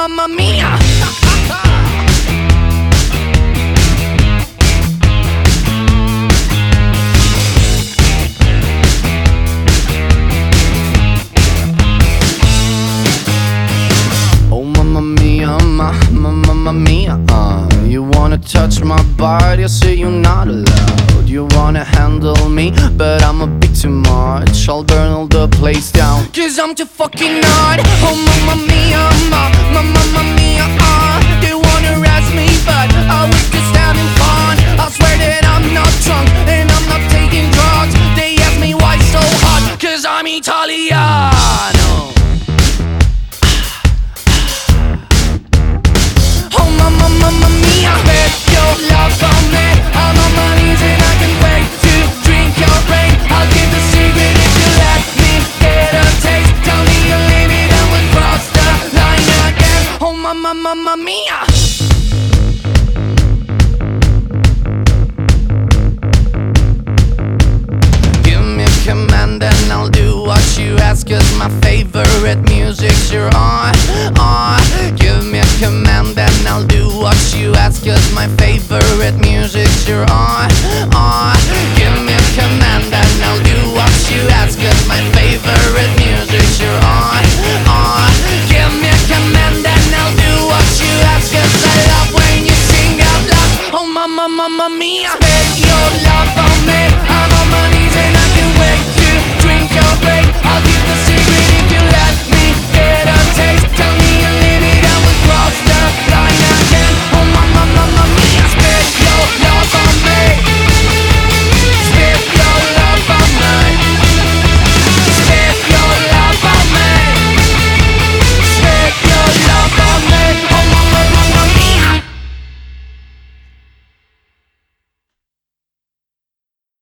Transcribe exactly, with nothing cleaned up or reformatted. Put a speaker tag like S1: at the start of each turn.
S1: mamma mia. Oh mamma mia, ma, ma, mamma mia, uh. You wanna touch my body, I say you're not allowed. You wanna handle me, but I'm a bit too much. I'll burn all the place down, cause I'm too fucking hot. Oh mamma mia, ma, ma, mamma mia, uh. They wanna arrest me, but I was just having fun. I swear that I'm not drunk, and I'm not taking drugs. They ask me why so hot, cause I'm Italiano. Oh mamma, mamma mia, bet your love on me. I'm on my knees and I can't wait to drink your brain. I'll give the secret if you let me get a taste. Tell me you leave it and we'll cross the line again. Oh mamma, mamma mia. Give me a command and I'll do what you ask, cause my favorite music's you're on, on.